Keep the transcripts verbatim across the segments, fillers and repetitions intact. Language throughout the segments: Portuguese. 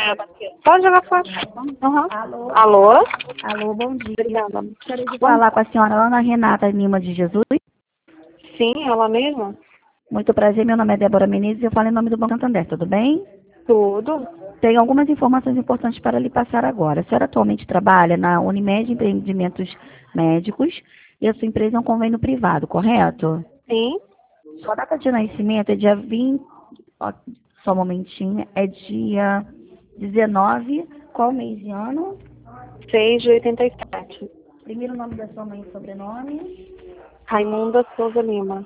Pode jogar fora. Uhum. Alô? Alô? Alô, bom dia. Obrigada. Gostaria de falar com a senhora Ana Renata Lima de Jesus. Sim, ela mesma? Muito prazer, meu nome é Débora Menezes e eu falo em nome do Banco Santander, tudo bem? Tudo. Tenho algumas informações importantes para lhe passar agora. A senhora atualmente trabalha na Unimed Empreendimentos Médicos e a sua empresa é um convênio privado, correto? Sim. Sua data de nascimento é dia vinte... Ó, só um momentinho. É dia dezenove. Qual mês e ano? seis de oitenta e sete. Primeiro nome da sua mãe e sobrenome. Raimunda Souza Lima.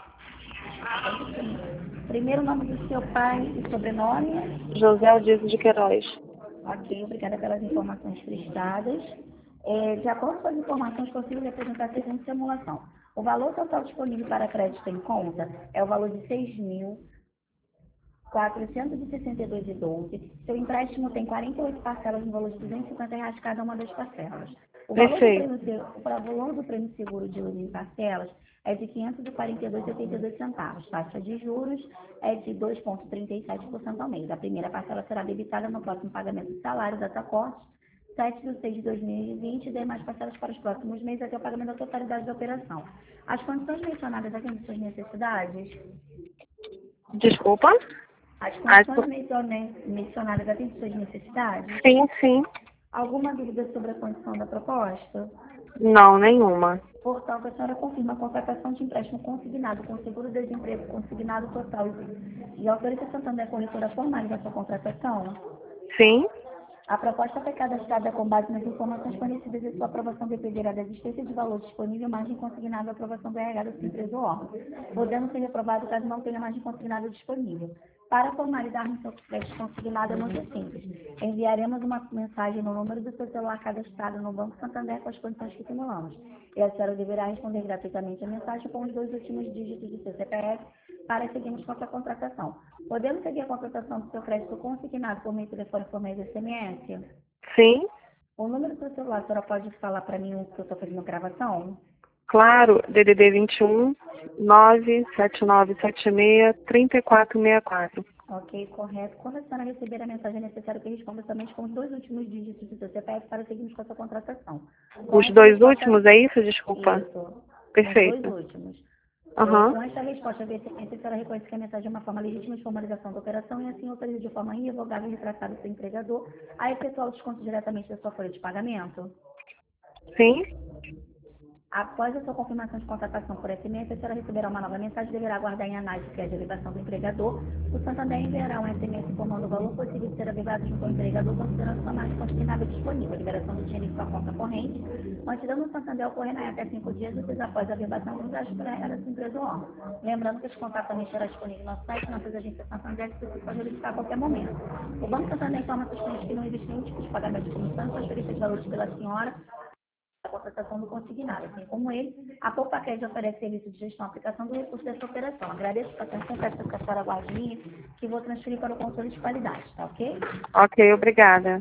Primeiro nome do seu pai e sobrenome. José Aldizo de Queiroz. Ok, obrigada pelas informações prestadas. É, de acordo com as informações, consigo lhe apresentar a seguinte simulação. O valor total disponível para crédito em conta é o valor de seis mil quatrocentos e sessenta e dois reais e doze centavos. Seu empréstimo tem quarenta e oito parcelas no valor de duzentos e cinquenta reais cada uma das parcelas. O valor, do Perfeito. prêmio, o valor do prêmio seguro de uso em parcelas é de quinhentos e quarenta e dois reais e setenta e dois centavos. Taxa de juros é de dois vírgula trinta e sete por cento ao mês. A primeira parcela será debitada no próximo pagamento de salário da Tacorte, sete de seis de dois mil e vinte, e demais parcelas para os próximos meses até o pagamento da totalidade da operação. As condições mencionadas atendem suas necessidades? Desculpa? As As... condições mencione- mencionadas atendem suas necessidades? Sim, sim. Alguma dúvida sobre a condição da proposta? Não, nenhuma. Portanto, a senhora confirma a contratação de empréstimo consignado com seguro-desemprego consignado total e autoriza a Santander Corretora a formalizar sua contratação? Sim. A proposta foi cadastrada com base nas informações fornecidas e sua aprovação dependerá da existência de valor disponível, margem consignada e aprovação do R H da sua empresa ou órgão, podendo ser reprovado caso não tenha margem consignada disponível. Para formalizar no seu crédito consignado é muito simples. Enviaremos uma mensagem no número do seu celular cadastrado no Banco Santander com as condições que simulamos. E a senhora deverá responder gratuitamente a mensagem com os dois últimos dígitos do seu C P F para seguirmos com a sua contratação. Podemos seguir a contratação do seu crédito consignado por meio de telefone, por meio de S M S? Sim. O número do seu celular, a senhora pode falar para mim o que eu estou fazendo gravação? Claro, D D D vinte e um, nove sete nove sete seis, três quatro seis quatro. Ok, correto. Quando a senhora receber a mensagem, é necessário que responda somente com os dois últimos dígitos do seu C P F para seguirmos com a sua contratação. Com Os essa dois resposta- últimos, é isso? Desculpa. Isso. Perfeito. Os dois últimos. Aham. É, com essa resposta, a senhora reconhece que a mensagem é uma forma legítima de formalização da operação e assim autoriza de forma irrevogável e retratada o seu empregador a efetuar o desconto diretamente da sua folha de pagamento. Sim. Após a sua confirmação de contratação por S M S, a senhora receberá uma nova mensagem e deverá aguardar em análise, que é a derivação do empregador. O Santander enviará um S M S informando o valor possível de ser averiguado junto ao empregador, considerando sua margem consignável disponível. A liberação do dinheiro em sua conta corrente, mantida no Santander, ocorrerá em até cinco dias úteis após a averbação dos gastos para a sua empresa ou órgão. Lembrando que esse contato também estará disponível no nosso site, nossas agências Santander, que você pode verificar a qualquer momento. O Banco Santander informa seus clientes que não existe nenhum tipo de pagamento de comissão, transferência de valores pela senhora, a contratação do consignado. Assim como ele, a Poupa Crédito oferece serviço de gestão e aplicação do recurso dessa operação. Agradeço a atenção, peço que a senhora aguarde em linha, que vou transferir para o controle de qualidade, tá ok? Ok, obrigada.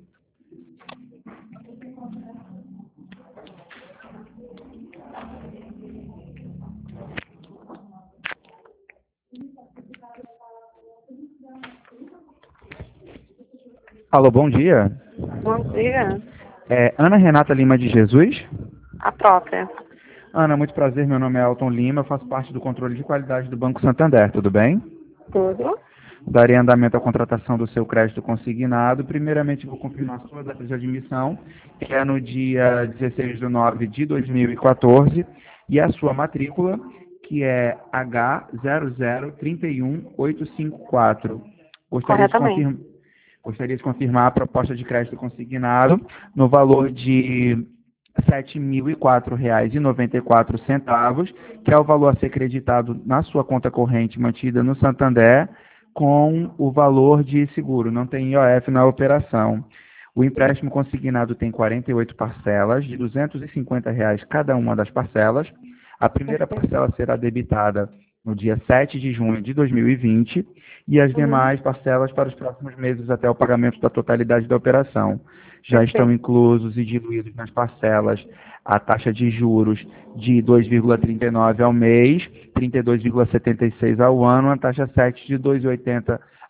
Alô, bom dia. Bom dia. É Ana Renata Lima de Jesus. A própria. Ana, muito prazer. Meu nome é Elton Lima, eu faço parte do controle de qualidade do Banco Santander, tudo bem? Tudo. Darei andamento à contratação do seu crédito consignado. Primeiramente, vou confirmar a sua data de admissão, que é no dia dezesseis de nove de dois mil e quatorze, e a sua matrícula, que é H zero zero três um oito cinco quatro. Gostaria de Corretamente. confirmar. Gostaria de confirmar a proposta de crédito consignado no valor de sete mil e quatro reais e noventa e quatro centavos, que é o valor a ser creditado na sua conta corrente mantida no Santander, com o valor de seguro, não tem I O F na operação. O empréstimo consignado tem quarenta e oito parcelas, de duzentos e cinquenta reais cada uma das parcelas. A primeira parcela será debitada no dia sete de junho de dois mil e vinte, e as demais parcelas para os próximos meses até o pagamento da totalidade da operação. Já Perfeito. estão inclusos e diluídos nas parcelas a taxa de juros de dois vírgula trinta e nove ao mês, trinta e dois vírgula setenta e seis ao ano, a taxa sete de dois vírgula oitenta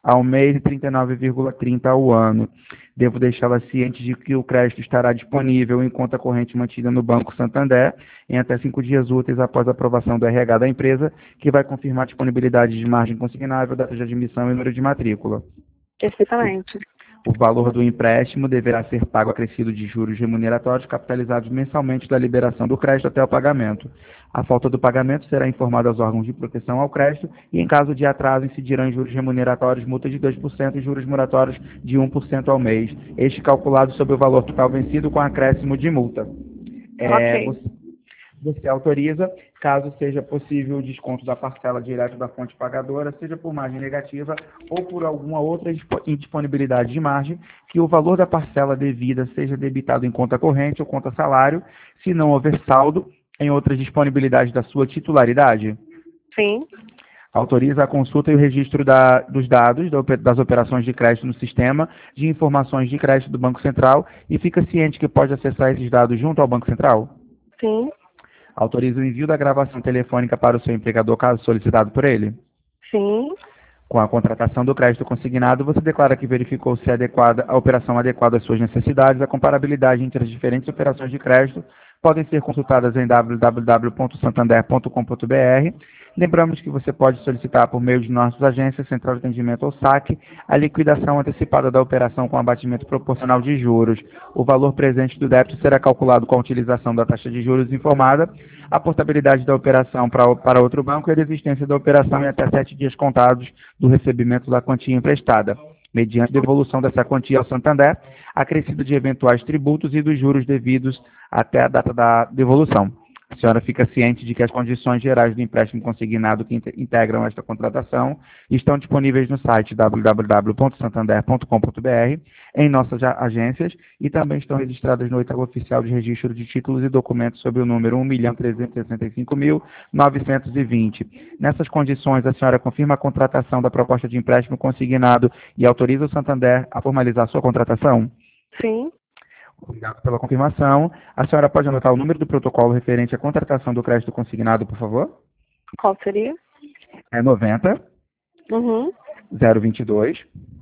ao mês e trinta e nove vírgula trinta ao ano. Devo deixá-la ciente de que o crédito estará disponível em conta corrente mantida no Banco Santander em até cinco dias úteis após a aprovação do R H da empresa, que vai confirmar a disponibilidade de margem consignável, data de admissão e número de matrícula. Perfeitamente. O valor do empréstimo deverá ser pago acrescido de juros remuneratórios capitalizados mensalmente da liberação do crédito até o pagamento. A falta do pagamento será informada aos órgãos de proteção ao crédito e, em caso de atraso, incidirão em juros remuneratórios multa de dois por cento e juros moratórios de um por cento ao mês, este calculado sobre o valor total vencido com acréscimo de multa. É, Ok. você, você autoriza, caso seja possível o desconto da parcela direto da fonte pagadora, seja por margem negativa ou por alguma outra indisponibilidade de margem, que o valor da parcela devida seja debitado em conta corrente ou conta salário, se não houver saldo em outras disponibilidades da sua titularidade. Sim. Autoriza a consulta e o registro da, dos dados das operações de crédito no sistema de informações de crédito do Banco Central e fica ciente que pode acessar esses dados junto ao Banco Central? Sim. Autoriza o envio da gravação telefônica para o seu empregador, caso solicitado por ele? Sim. Com a contratação do crédito consignado, você declara que verificou se é adequada, a operação adequada às suas necessidades. A comparabilidade entre as diferentes operações de crédito podem ser consultadas em w w w ponto santander ponto com ponto b r. Lembramos que você pode solicitar por meio de nossas agências, Central de Atendimento ou saque, a liquidação antecipada da operação com abatimento proporcional de juros. O valor presente do débito será calculado com a utilização da taxa de juros informada, a portabilidade da operação para, para outro banco e a desistência da operação em até sete dias contados do recebimento da quantia emprestada, mediante devolução dessa quantia ao Santander, acrescido de eventuais tributos e dos juros devidos até a data da devolução. A senhora fica ciente de que as condições gerais do empréstimo consignado que integram esta contratação estão disponíveis no site w w w ponto santander ponto com ponto b r, em nossas agências, e também estão registradas no oitavo oficial de registro de títulos e documentos sob o número um milhão trezentos e sessenta e cinco mil novecentos e vinte. Nessas condições, a senhora confirma a contratação da proposta de empréstimo consignado e autoriza o Santander a formalizar sua contratação? Sim. Obrigado pela confirmação. A senhora pode anotar o número do protocolo referente à contratação do crédito consignado, por favor? Qual seria? É noventa, Uhum. zero vinte e dois,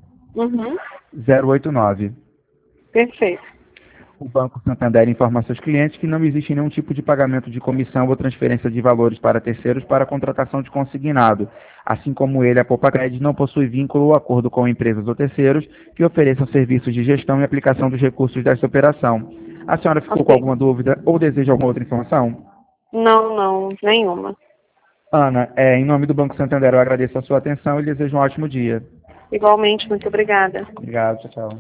Uhum. zero oitenta e nove. Perfeito. O Banco Santander informa a seus clientes que não existe nenhum tipo de pagamento de comissão ou transferência de valores para terceiros para a contratação de consignado. Assim como ele, a Poupa-Cred não possui vínculo ou acordo com empresas ou terceiros que ofereçam serviços de gestão e aplicação dos recursos desta operação. A senhora ficou Ok. com alguma dúvida ou deseja alguma outra informação? Não, não, nenhuma. Ana, é, em nome do Banco Santander, eu agradeço a sua atenção e desejo um ótimo dia. Igualmente, muito obrigada. Obrigado, tchau, tchau.